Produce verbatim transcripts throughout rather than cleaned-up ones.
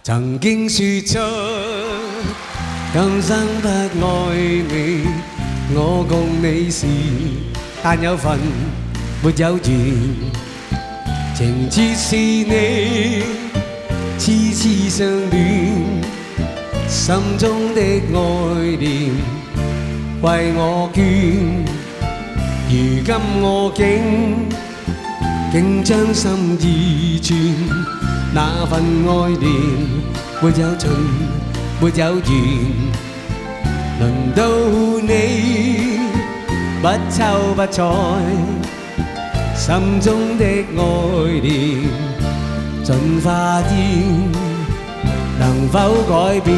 曾經說出今生不愛你，我共你是但有份沒有緣，情節是你痴痴相戀，心中的愛念為我捐。如今我竟竟將心意轉，那份愛念沒有盡，沒有緣。輪到你不瞅不睬，心中的愛念盡化煙，能否改變？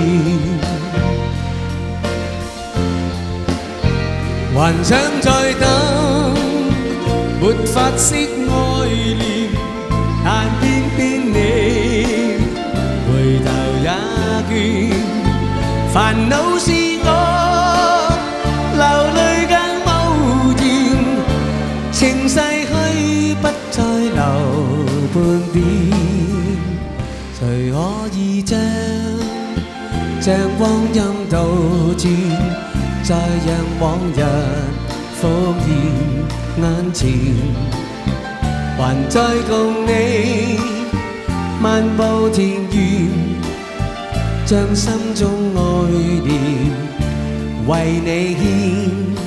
還想再等，沒法釋愛念，但偏偏你回頭也倦。煩惱是我流淚更無言，情逝去不再留半點。誰可以將將光陰倒轉，再讓往日復現眼前，還再共你漫步田園，將心中愛念為你獻。